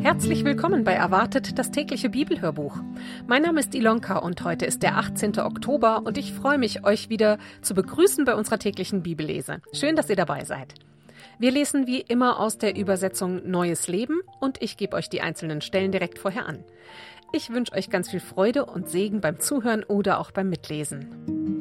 Herzlich willkommen bei Erwartet, das tägliche Bibelhörbuch. Mein Name ist Ilonka und heute ist der 18. Oktober und ich freue mich, euch wieder zu begrüßen bei unserer täglichen Bibellese. Schön, dass ihr dabei seid. Wir lesen wie immer aus der Übersetzung Neues Leben und ich gebe euch die einzelnen Stellen direkt vorher an. Ich wünsche euch ganz viel Freude und Segen beim Zuhören oder auch beim Mitlesen.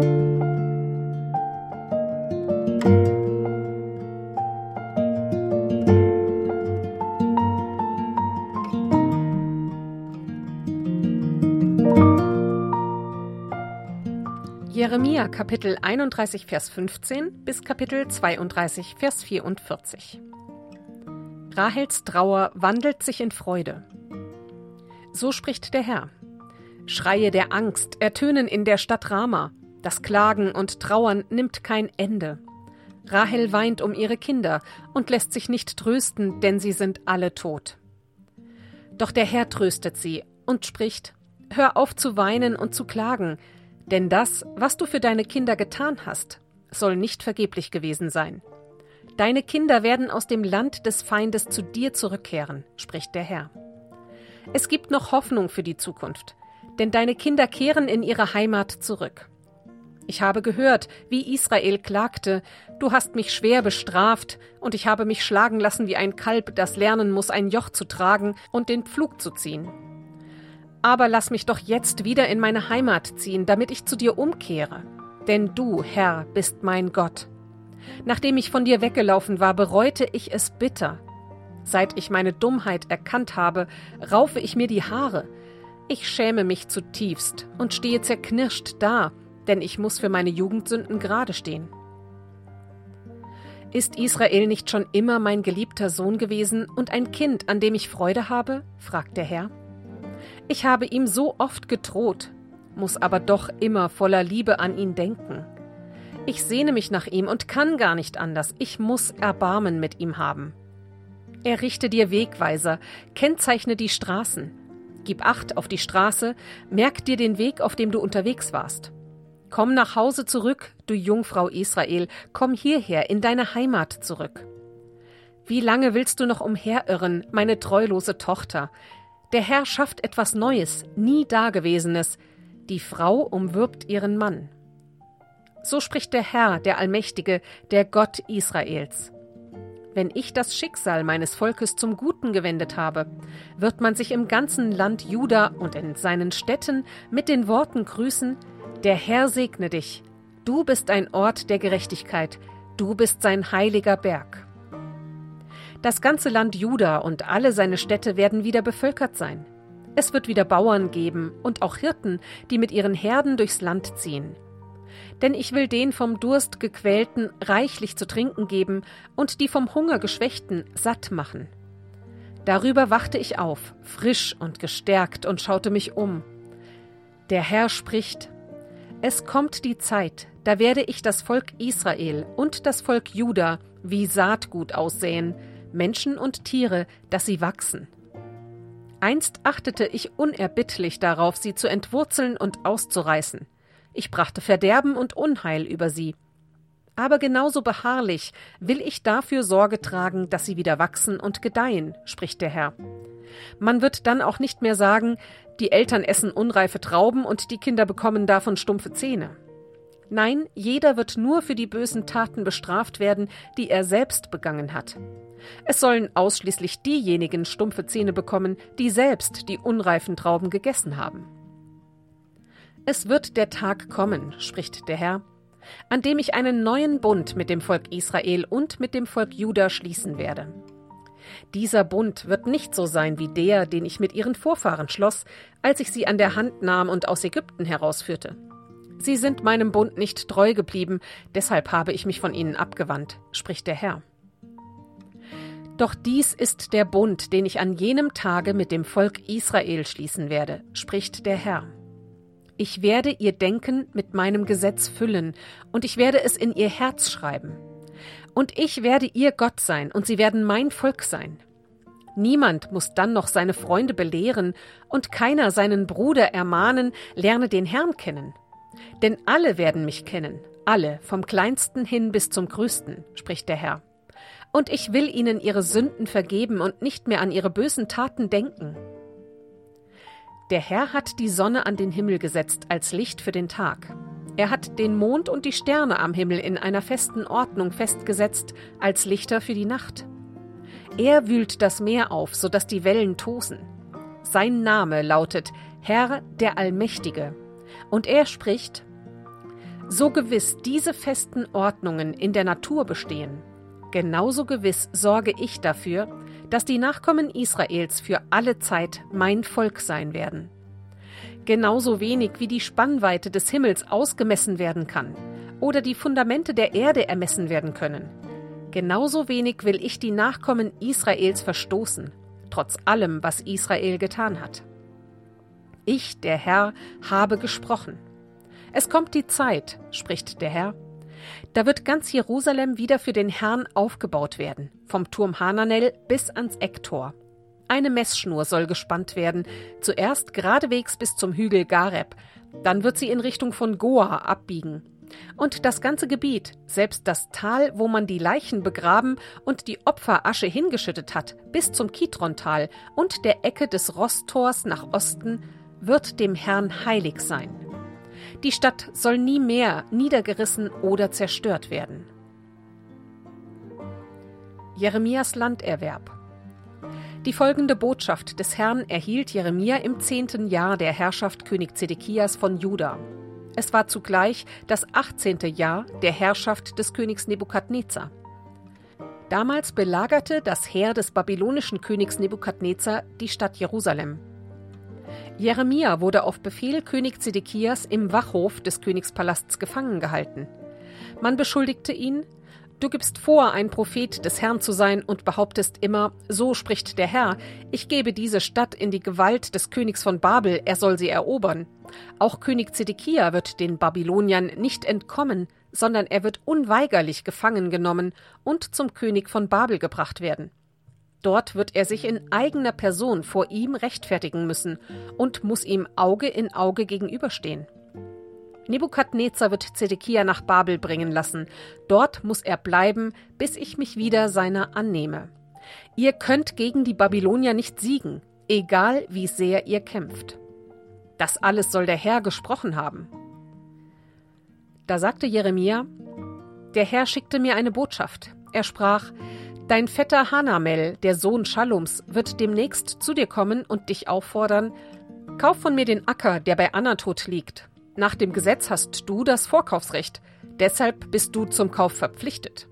Jeremia Kapitel 31, Vers 15 bis Kapitel 32, Vers 44. Rahels Trauer wandelt sich in Freude. So spricht der Herr. Schreie der Angst ertönen in der Stadt Rama. Das Klagen und Trauern nimmt kein Ende. Rahel weint um ihre Kinder und lässt sich nicht trösten, denn sie sind alle tot. Doch der Herr tröstet sie und spricht: Hör auf zu weinen und zu klagen, denn das, was du für deine Kinder getan hast, soll nicht vergeblich gewesen sein. Deine Kinder werden aus dem Land des Feindes zu dir zurückkehren, spricht der Herr. Es gibt noch Hoffnung für die Zukunft, denn deine Kinder kehren in ihre Heimat zurück. Ich habe gehört, wie Israel klagte: Du hast mich schwer bestraft und ich habe mich schlagen lassen wie ein Kalb, das lernen muss, ein Joch zu tragen und den Pflug zu ziehen. Aber lass mich doch jetzt wieder in meine Heimat ziehen, damit ich zu dir umkehre. Denn du, Herr, bist mein Gott. Nachdem ich von dir weggelaufen war, bereute ich es bitter. Seit ich meine Dummheit erkannt habe, raufe ich mir die Haare. Ich schäme mich zutiefst und stehe zerknirscht da, denn ich muss für meine Jugendsünden gerade stehen. Ist Israel nicht schon immer mein geliebter Sohn gewesen und ein Kind, an dem ich Freude habe? Fragt der Herr. Ich habe ihm so oft gedroht, muss aber doch immer voller Liebe an ihn denken. Ich sehne mich nach ihm und kann gar nicht anders. Ich muss Erbarmen mit ihm haben. Errichte dir Wegweiser, kennzeichne die Straßen. Gib Acht auf die Straße, merk dir den Weg, auf dem du unterwegs warst. Komm nach Hause zurück, du Jungfrau Israel, komm hierher, in deine Heimat zurück. Wie lange willst du noch umherirren, meine treulose Tochter? Der Herr schafft etwas Neues, nie Dagewesenes. Die Frau umwirbt ihren Mann. So spricht der Herr, der Allmächtige, der Gott Israels. Wenn ich das Schicksal meines Volkes zum Guten gewendet habe, wird man sich im ganzen Land Juda und in seinen Städten mit den Worten grüßen: Der Herr segne dich. Du bist ein Ort der Gerechtigkeit. Du bist sein heiliger Berg. Das ganze Land Juda und alle seine Städte werden wieder bevölkert sein. Es wird wieder Bauern geben und auch Hirten, die mit ihren Herden durchs Land ziehen. Denn ich will den vom Durst Gequälten reichlich zu trinken geben und die vom Hunger Geschwächten satt machen. Darüber wachte ich auf, frisch und gestärkt, und schaute mich um. Der Herr spricht: Es kommt die Zeit, da werde ich das Volk Israel und das Volk Juda wie Saatgut aussäen, Menschen und Tiere, dass sie wachsen. Einst achtete ich unerbittlich darauf, sie zu entwurzeln und auszureißen. Ich brachte Verderben und Unheil über sie. Aber genauso beharrlich will ich dafür Sorge tragen, dass sie wieder wachsen und gedeihen, spricht der Herr. Man wird dann auch nicht mehr sagen: Die Eltern essen unreife Trauben und die Kinder bekommen davon stumpfe Zähne. Nein, jeder wird nur für die bösen Taten bestraft werden, die er selbst begangen hat. Es sollen ausschließlich diejenigen stumpfe Zähne bekommen, die selbst die unreifen Trauben gegessen haben. Es wird der Tag kommen, spricht der Herr, an dem ich einen neuen Bund mit dem Volk Israel und mit dem Volk Juda schließen werde. Dieser Bund wird nicht so sein wie der, den ich mit ihren Vorfahren schloss, als ich sie an der Hand nahm und aus Ägypten herausführte. Sie sind meinem Bund nicht treu geblieben, deshalb habe ich mich von ihnen abgewandt, spricht der Herr. Doch dies ist der Bund, den ich an jenem Tage mit dem Volk Israel schließen werde, spricht der Herr. Ich werde ihr Denken mit meinem Gesetz füllen, und ich werde es in ihr Herz schreiben. Und ich werde ihr Gott sein, und sie werden mein Volk sein. Niemand muss dann noch seine Freunde belehren, und keiner seinen Bruder ermahnen: Lerne den Herrn kennen. Denn alle werden mich kennen, alle, vom Kleinsten hin bis zum Größten, spricht der Herr. Und ich will ihnen ihre Sünden vergeben und nicht mehr an ihre bösen Taten denken. Der Herr hat die Sonne an den Himmel gesetzt als Licht für den Tag. Er hat den Mond und die Sterne am Himmel in einer festen Ordnung festgesetzt als Lichter für die Nacht. Er wühlt das Meer auf, sodass die Wellen tosen. Sein Name lautet Herr der Allmächtige. Und er spricht: So gewiss diese festen Ordnungen in der Natur bestehen, genauso gewiss sorge ich dafür, dass die Nachkommen Israels für alle Zeit mein Volk sein werden. Genauso wenig wie die Spannweite des Himmels ausgemessen werden kann oder die Fundamente der Erde ermessen werden können, genauso wenig will ich die Nachkommen Israels verstoßen, trotz allem, was Israel getan hat. Ich, der Herr, habe gesprochen. Es kommt die Zeit, spricht der Herr. Da wird ganz Jerusalem wieder für den Herrn aufgebaut werden, vom Turm Hananel bis ans Ecktor. Eine Messschnur soll gespannt werden, zuerst geradewegs bis zum Hügel Gareb, dann wird sie in Richtung von Goa abbiegen. Und das ganze Gebiet, selbst das Tal, wo man die Leichen begraben und die Opferasche hingeschüttet hat, bis zum Kidrontal und der Ecke des Rostors nach Osten, wird dem Herrn heilig sein. Die Stadt soll nie mehr niedergerissen oder zerstört werden. Jeremias Landerwerb. Die folgende Botschaft des Herrn erhielt Jeremia im 10. Jahr der Herrschaft König Zedekias von Juda. Es war zugleich das 18. Jahr der Herrschaft des Königs Nebukadnezar. Damals belagerte das Heer des babylonischen Königs Nebukadnezar die Stadt Jerusalem. Jeremia wurde auf Befehl König Zedekias im Wachhof des Königspalasts gefangen gehalten. Man beschuldigte ihn: Du gibst vor, ein Prophet des Herrn zu sein und behauptest immer, so spricht der Herr, ich gebe diese Stadt in die Gewalt des Königs von Babel, er soll sie erobern. Auch König Zedekia wird den Babyloniern nicht entkommen, sondern er wird unweigerlich gefangen genommen und zum König von Babel gebracht werden. Dort wird er sich in eigener Person vor ihm rechtfertigen müssen und muss ihm Auge in Auge gegenüberstehen. Nebukadnezar wird Zedekia nach Babel bringen lassen. Dort muss er bleiben, bis ich mich wieder seiner annehme. Ihr könnt gegen die Babylonier nicht siegen, egal wie sehr ihr kämpft. Das alles soll der Herr gesprochen haben. Da sagte Jeremia: Der Herr schickte mir eine Botschaft. Er sprach: Dein Vetter Hanamel, der Sohn Schallums, wird demnächst zu dir kommen und dich auffordern: Kauf von mir den Acker, der bei Anatot liegt. Nach dem Gesetz hast du das Vorkaufsrecht, deshalb bist du zum Kauf verpflichtet.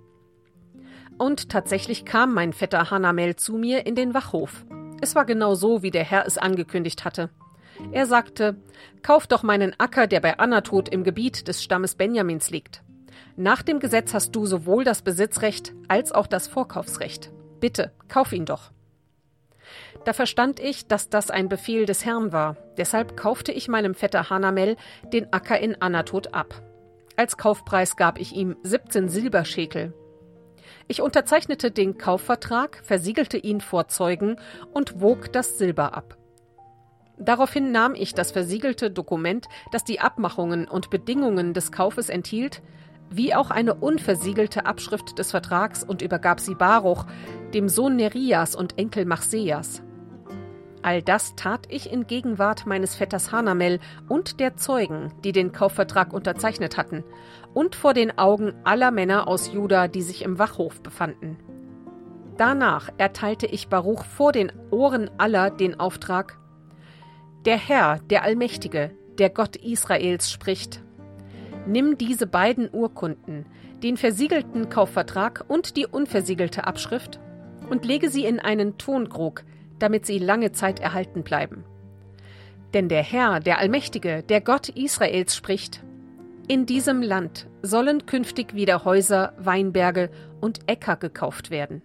Und tatsächlich kam mein Vetter Hanamel zu mir in den Wachhof. Es war genau so, wie der Herr es angekündigt hatte. Er sagte: Kauf doch meinen Acker, der bei Anatot im Gebiet des Stammes Benjamins liegt. Nach dem Gesetz hast du sowohl das Besitzrecht als auch das Vorkaufsrecht. Bitte, kauf ihn doch. Da verstand ich, dass das ein Befehl des Herrn war. Deshalb kaufte ich meinem Vetter Hanamel den Acker in Anatot ab. Als Kaufpreis gab ich ihm 17 Silberschekel. Ich unterzeichnete den Kaufvertrag, versiegelte ihn vor Zeugen und wog das Silber ab. Daraufhin nahm ich das versiegelte Dokument, das die Abmachungen und Bedingungen des Kaufes enthielt, wie auch eine unversiegelte Abschrift des Vertrags und übergab sie Baruch, dem Sohn Nerias und Enkel Machseas. All das tat ich in Gegenwart meines Vetters Hanamel und der Zeugen, die den Kaufvertrag unterzeichnet hatten, und vor den Augen aller Männer aus Juda, die sich im Wachhof befanden. Danach erteilte ich Baruch vor den Ohren aller den Auftrag: Der Herr, der Allmächtige, der Gott Israels, spricht: Nimm diese beiden Urkunden, den versiegelten Kaufvertrag und die unversiegelte Abschrift, und lege sie in einen Tonkrug, damit sie lange Zeit erhalten bleiben. Denn der Herr, der Allmächtige, der Gott Israels, spricht: In diesem Land sollen künftig wieder Häuser, Weinberge und Äcker gekauft werden.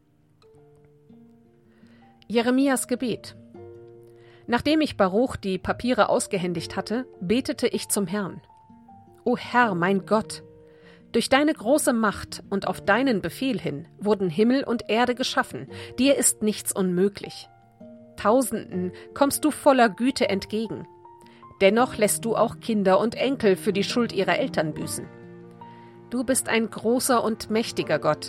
Jeremias Gebet. Nachdem ich Baruch die Papiere ausgehändigt hatte, betete ich zum Herrn: O Herr, mein Gott! Durch deine große Macht und auf deinen Befehl hin wurden Himmel und Erde geschaffen, dir ist nichts unmöglich. Tausenden kommst du voller Güte entgegen. Dennoch lässt du auch Kinder und Enkel für die Schuld ihrer Eltern büßen. Du bist ein großer und mächtiger Gott.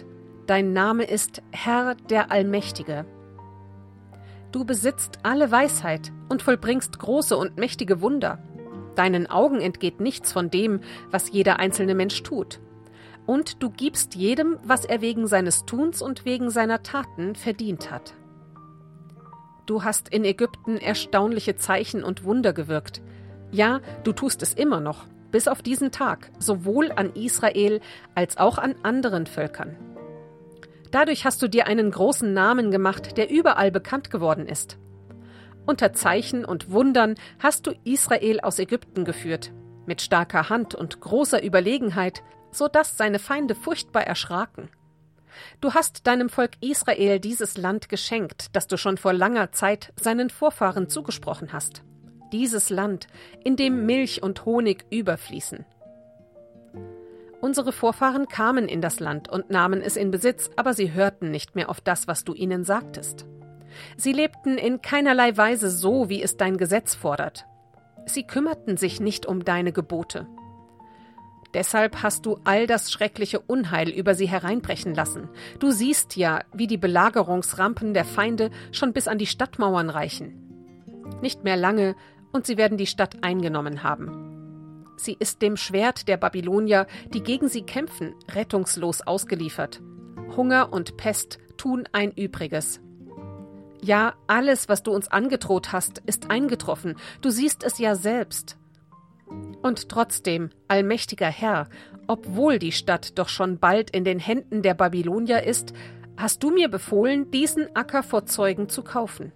dein Name ist Herr der Allmächtige. Du besitzt alle Weisheit und vollbringst große und mächtige Wunder. Deinen Augen entgeht nichts von dem, was jeder einzelne Mensch tut. Und du gibst jedem, was er wegen seines Tuns und wegen seiner Taten verdient hat. Du hast in Ägypten erstaunliche Zeichen und Wunder gewirkt. Ja, du tust es immer noch, bis auf diesen Tag, sowohl an Israel als auch an anderen Völkern. Dadurch hast du dir einen großen Namen gemacht, der überall bekannt geworden ist. Unter Zeichen und Wundern hast du Israel aus Ägypten geführt, mit starker Hand und großer Überlegenheit, so dass seine Feinde furchtbar erschraken. Du hast deinem Volk Israel dieses Land geschenkt, das du schon vor langer Zeit seinen Vorfahren zugesprochen hast. Dieses Land, in dem Milch und Honig überfließen. Unsere Vorfahren kamen in das Land und nahmen es in Besitz, aber sie hörten nicht mehr auf das, was du ihnen sagtest. Sie lebten in keinerlei Weise so, wie es dein Gesetz fordert. Sie kümmerten sich nicht um deine Gebote. Deshalb hast du all das schreckliche Unheil über sie hereinbrechen lassen. Du siehst ja, wie die Belagerungsrampen der Feinde schon bis an die Stadtmauern reichen. Nicht mehr lange, und sie werden die Stadt eingenommen haben. Sie ist dem Schwert der Babylonier, die gegen sie kämpfen, rettungslos ausgeliefert. Hunger und Pest tun ein Übriges. Ja, alles, was du uns angedroht hast, ist eingetroffen. Du siehst es ja selbst. Und trotzdem, allmächtiger Herr, obwohl die Stadt doch schon bald in den Händen der Babylonier ist, hast du mir befohlen, diesen Acker vor Zeugen zu kaufen.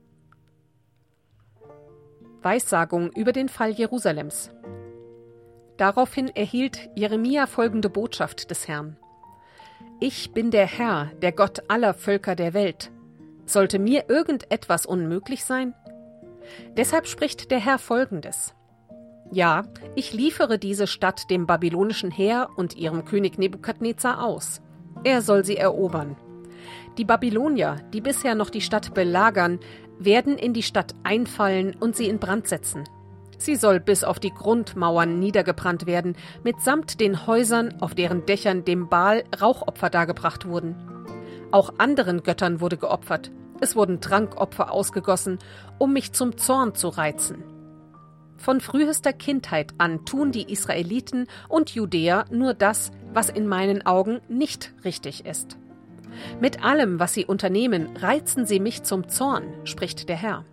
Weissagung über den Fall Jerusalems. Daraufhin erhielt Jeremia folgende Botschaft des Herrn: Ich bin der Herr, der Gott aller Völker der Welt. Sollte mir irgendetwas unmöglich sein? Deshalb spricht der Herr Folgendes: Ja, ich liefere diese Stadt dem babylonischen Heer und ihrem König Nebukadnezar aus. Er soll sie erobern. Die Babylonier, die bisher noch die Stadt belagern, werden in die Stadt einfallen und sie in Brand setzen. Sie soll bis auf die Grundmauern niedergebrannt werden, mitsamt den Häusern, auf deren Dächern dem Baal Rauchopfer dargebracht wurden. Auch anderen Göttern wurde geopfert. Es wurden Trankopfer ausgegossen, um mich zum Zorn zu reizen. Von frühester Kindheit an tun die Israeliten und Judäer nur das, was in meinen Augen nicht richtig ist. Mit allem, was sie unternehmen, reizen sie mich zum Zorn, spricht der Herr.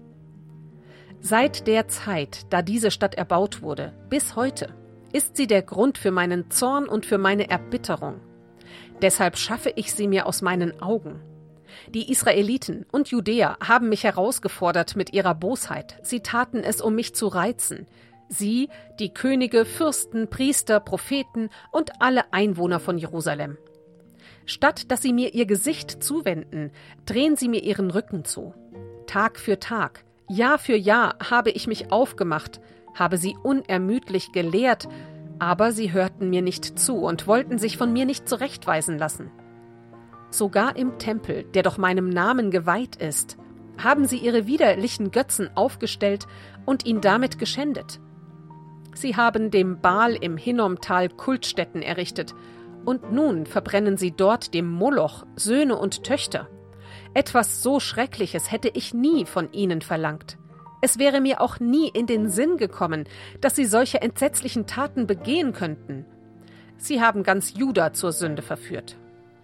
Seit der Zeit, da diese Stadt erbaut wurde, bis heute, ist sie der Grund für meinen Zorn und für meine Erbitterung. Deshalb schaffe ich sie mir aus meinen Augen. Die Israeliten und Judäer haben mich herausgefordert mit ihrer Bosheit. Sie taten es, um mich zu reizen. Sie, die Könige, Fürsten, Priester, Propheten und alle Einwohner von Jerusalem. Statt dass sie mir ihr Gesicht zuwenden, drehen sie mir ihren Rücken zu. Tag für Tag, Jahr für Jahr habe ich mich aufgemacht, habe sie unermüdlich gelehrt, aber sie hörten mir nicht zu und wollten sich von mir nicht zurechtweisen lassen. Sogar im Tempel, der doch meinem Namen geweiht ist, haben sie ihre widerlichen Götzen aufgestellt und ihn damit geschändet. Sie haben dem Baal im Hinnomtal Kultstätten errichtet, und nun verbrennen sie dort dem Moloch Söhne und Töchter. Etwas so Schreckliches hätte ich nie von ihnen verlangt. Es wäre mir auch nie in den Sinn gekommen, dass sie solche entsetzlichen Taten begehen könnten. Sie haben ganz Juda zur Sünde verführt.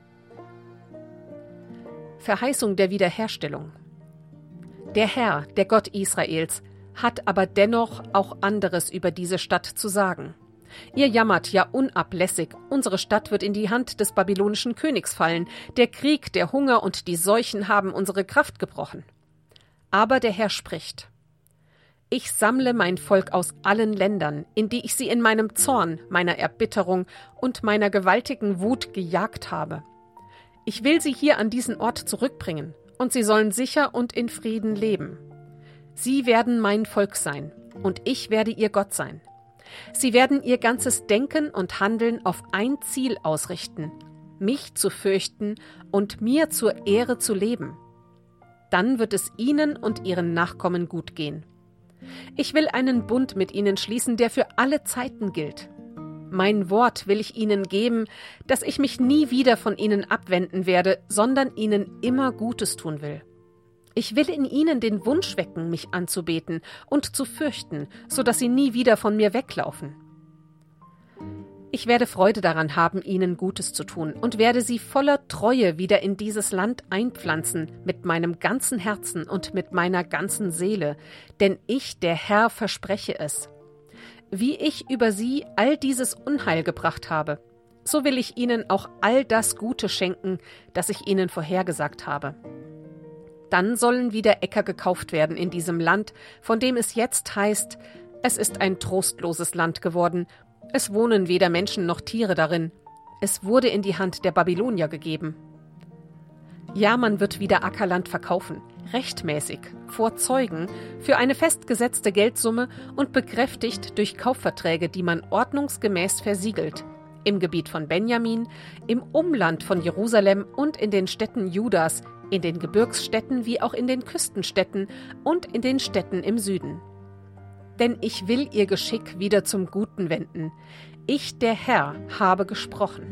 Verheißung der Wiederherstellung. Der Herr, der Gott Israels, hat aber dennoch auch anderes über diese Stadt zu sagen. Ihr jammert ja unablässig, unsere Stadt wird in die Hand des babylonischen Königs fallen, der Krieg, der Hunger und die Seuchen haben unsere Kraft gebrochen. Aber der Herr spricht: Ich sammle mein Volk aus allen Ländern, in die ich sie in meinem Zorn, meiner Erbitterung und meiner gewaltigen Wut gejagt habe. Ich will sie hier an diesen Ort zurückbringen, und sie sollen sicher und in Frieden leben. Sie werden mein Volk sein, und ich werde ihr Gott sein. Sie werden ihr ganzes Denken und Handeln auf ein Ziel ausrichten, mich zu fürchten und mir zur Ehre zu leben. Dann wird es ihnen und ihren Nachkommen gut gehen. Ich will einen Bund mit ihnen schließen, der für alle Zeiten gilt. Mein Wort will ich ihnen geben, dass ich mich nie wieder von ihnen abwenden werde, sondern ihnen immer Gutes tun will. Ich will in ihnen den Wunsch wecken, mich anzubeten und zu fürchten, so dass sie nie wieder von mir weglaufen. Ich werde Freude daran haben, ihnen Gutes zu tun und werde sie voller Treue wieder in dieses Land einpflanzen, mit meinem ganzen Herzen und mit meiner ganzen Seele, denn ich, der Herr, verspreche es. Wie ich über sie all dieses Unheil gebracht habe, so will ich ihnen auch all das Gute schenken, das ich ihnen vorhergesagt habe. Dann sollen wieder Äcker gekauft werden in diesem Land, von dem es jetzt heißt, es ist ein trostloses Land geworden, es wohnen weder Menschen noch Tiere darin, es wurde in die Hand der Babylonier gegeben. Ja, man wird wieder Ackerland verkaufen, rechtmäßig, vor Zeugen, für eine festgesetzte Geldsumme und bekräftigt durch Kaufverträge, die man ordnungsgemäß versiegelt, im Gebiet von Benjamin, im Umland von Jerusalem und in den Städten Judas, in den Gebirgsstädten wie auch in den Küstenstädten und in den Städten im Süden. Denn ich will ihr Geschick wieder zum Guten wenden. Ich, der Herr, habe gesprochen.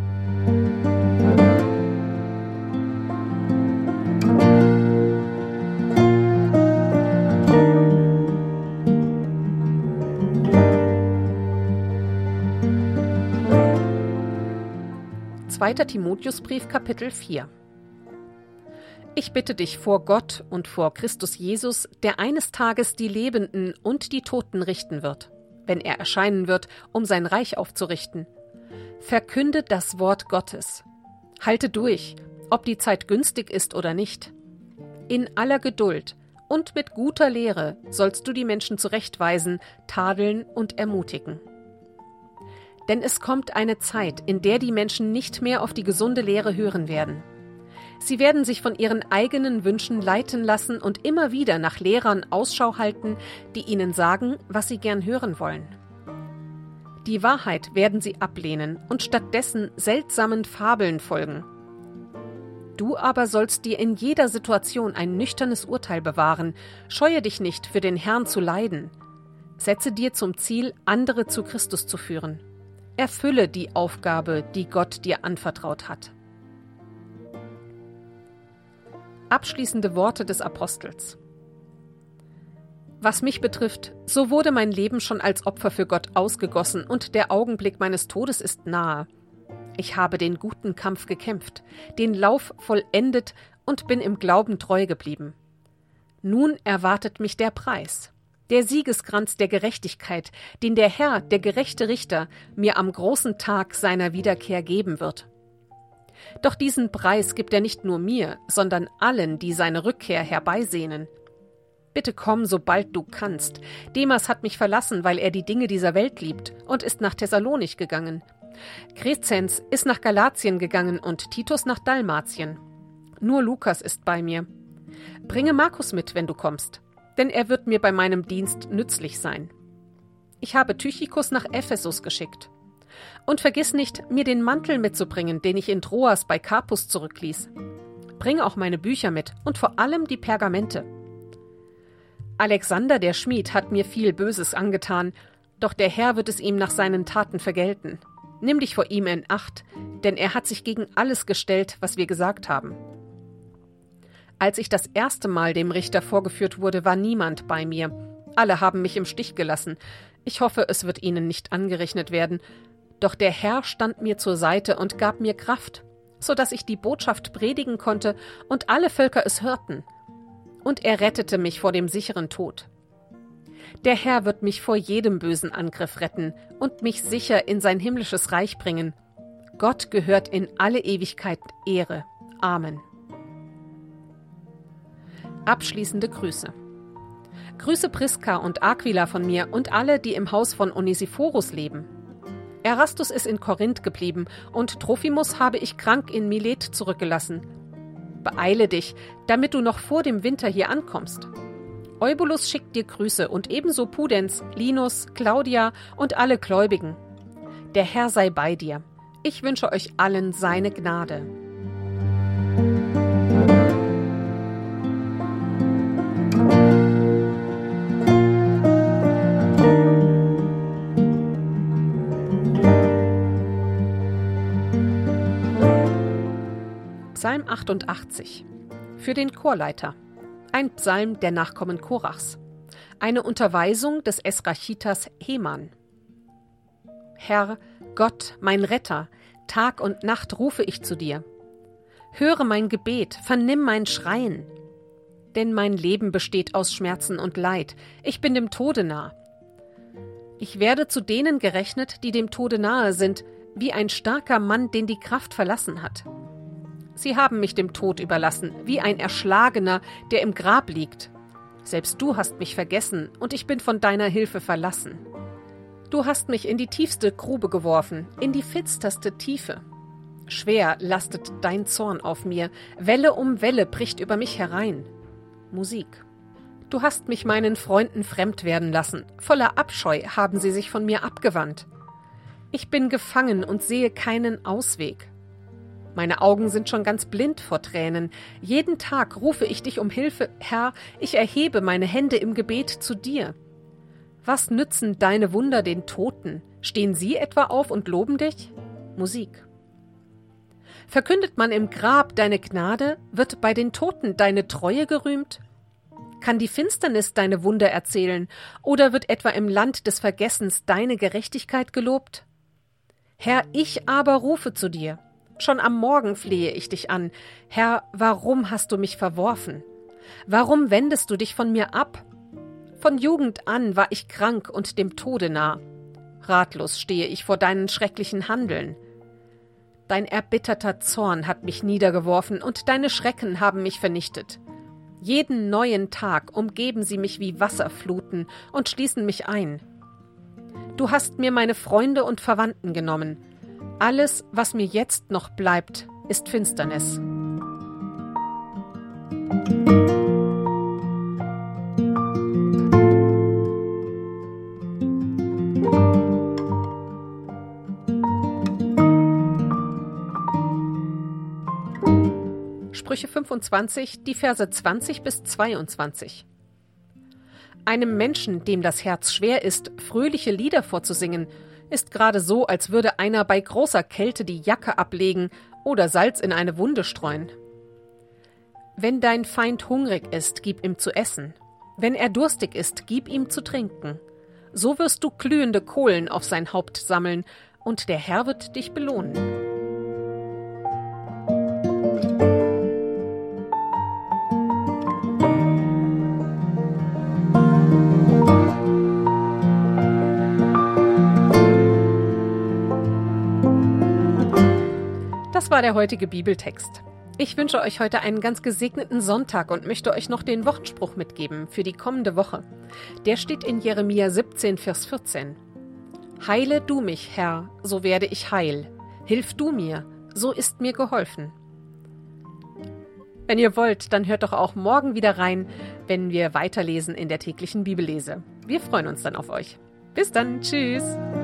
Zweiter Timotheusbrief, Kapitel 4. Ich bitte dich vor Gott und vor Christus Jesus, der eines Tages die Lebenden und die Toten richten wird, wenn er erscheinen wird, um sein Reich aufzurichten. Verkünde das Wort Gottes. Halte durch, ob die Zeit günstig ist oder nicht. In aller Geduld und mit guter Lehre sollst du die Menschen zurechtweisen, tadeln und ermutigen. Denn es kommt eine Zeit, in der die Menschen nicht mehr auf die gesunde Lehre hören werden. Sie werden sich von ihren eigenen Wünschen leiten lassen und immer wieder nach Lehrern Ausschau halten, die ihnen sagen, was sie gern hören wollen. Die Wahrheit werden sie ablehnen und stattdessen seltsamen Fabeln folgen. Du aber sollst dir in jeder Situation ein nüchternes Urteil bewahren, scheue dich nicht, für den Herrn zu leiden. Setze dir zum Ziel, andere zu Christus zu führen. Erfülle die Aufgabe, die Gott dir anvertraut hat. Abschließende Worte des Apostels. Was mich betrifft, so wurde mein Leben schon als Opfer für Gott ausgegossen und der Augenblick meines Todes ist nahe. Ich habe den guten Kampf gekämpft, den Lauf vollendet und bin im Glauben treu geblieben. Nun erwartet mich der Preis, der Siegeskranz der Gerechtigkeit, den der Herr, der gerechte Richter, mir am großen Tag seiner Wiederkehr geben wird. Doch diesen Preis gibt er nicht nur mir, sondern allen, die seine Rückkehr herbeisehnen. Bitte komm, sobald du kannst. Demas hat mich verlassen, weil er die Dinge dieser Welt liebt und ist nach Thessalonich gegangen. Crescens ist nach Galatien gegangen und Titus nach Dalmatien. Nur Lukas ist bei mir. Bringe Markus mit, wenn du kommst, denn er wird mir bei meinem Dienst nützlich sein. Ich habe Tychikus nach Ephesus geschickt. Und vergiss nicht, mir den Mantel mitzubringen, den ich in Troas bei Carpus zurückließ. Bring auch meine Bücher mit und vor allem die Pergamente. Alexander, der Schmied, hat mir viel Böses angetan, doch der Herr wird es ihm nach seinen Taten vergelten. Nimm dich vor ihm in Acht, denn er hat sich gegen alles gestellt, was wir gesagt haben. Als ich das erste Mal dem Richter vorgeführt wurde, war niemand bei mir. Alle haben mich im Stich gelassen. Ich hoffe, es wird ihnen nicht angerechnet werden. Doch der Herr stand mir zur Seite und gab mir Kraft, so dass ich die Botschaft predigen konnte und alle Völker es hörten. Und er rettete mich vor dem sicheren Tod. Der Herr wird mich vor jedem bösen Angriff retten und mich sicher in sein himmlisches Reich bringen. Gott gehört in alle Ewigkeit Ehre. Amen. Abschließende Grüße. Grüße Priska und Aquila von mir und alle, die im Haus von Onesiphorus leben. Erastus ist in Korinth geblieben und Trophimus habe ich krank in Milet zurückgelassen. Beeile dich, damit du noch vor dem Winter hier ankommst. Eubulus schickt dir Grüße und ebenso Pudenz, Linus, Claudia und alle Gläubigen. Der Herr sei bei dir. Ich wünsche euch allen seine Gnade. Psalm 88. Für den Chorleiter. Ein Psalm der Nachkommen Korachs. Eine Unterweisung des Esrachitas Heman. Herr, Gott, mein Retter, Tag und Nacht rufe ich zu dir. Höre mein Gebet, vernimm mein Schreien. Denn mein Leben besteht aus Schmerzen und Leid, ich bin dem Tode nah. Ich werde zu denen gerechnet, die dem Tode nahe sind, wie ein starker Mann, den die Kraft verlassen hat. Sie haben mich dem Tod überlassen, wie ein Erschlagener, der im Grab liegt. Selbst du hast mich vergessen, und ich bin von deiner Hilfe verlassen. Du hast mich in die tiefste Grube geworfen, in die finsterste Tiefe. Schwer lastet dein Zorn auf mir, Welle um Welle bricht über mich herein. Musik. Du hast mich meinen Freunden fremd werden lassen, voller Abscheu haben sie sich von mir abgewandt. Ich bin gefangen und sehe keinen Ausweg. Meine Augen sind schon ganz blind vor Tränen. Jeden Tag rufe ich dich um Hilfe, Herr, ich erhebe meine Hände im Gebet zu dir. Was nützen deine Wunder den Toten? Stehen sie etwa auf und loben dich? Musik. Verkündet man im Grab deine Gnade, wird bei den Toten deine Treue gerühmt? Kann die Finsternis deine Wunder erzählen, oder wird etwa im Land des Vergessens deine Gerechtigkeit gelobt? Herr, ich aber rufe zu dir. Schon am Morgen flehe ich dich an. Herr, warum hast du mich verworfen? Warum wendest du dich von mir ab? Von Jugend an war ich krank und dem Tode nah. Ratlos stehe ich vor deinen schrecklichen Handeln. Dein erbitterter Zorn hat mich niedergeworfen und deine Schrecken haben mich vernichtet. Jeden neuen Tag umgeben sie mich wie Wasserfluten und schließen mich ein. Du hast mir meine Freunde und Verwandten genommen. Alles, was mir jetzt noch bleibt, ist Finsternis. Sprüche 25, die Verse 20 bis 22. Einem Menschen, dem das Herz schwer ist, fröhliche Lieder vorzusingen, ist gerade so, als würde einer bei großer Kälte die Jacke ablegen oder Salz in eine Wunde streuen. Wenn dein Feind hungrig ist, gib ihm zu essen. Wenn er durstig ist, gib ihm zu trinken. So wirst du glühende Kohlen auf sein Haupt sammeln, und der Herr wird dich belohnen. Das war der heutige Bibeltext. Ich wünsche euch heute einen ganz gesegneten Sonntag und möchte euch noch den Wochenspruch mitgeben für die kommende Woche. Der steht in Jeremia 17, Vers 14. Heile du mich, Herr, so werde ich heil. Hilf du mir, so ist mir geholfen. Wenn ihr wollt, dann hört doch auch morgen wieder rein, wenn wir weiterlesen in der täglichen Bibellese. Wir freuen uns dann auf euch. Bis dann, tschüss!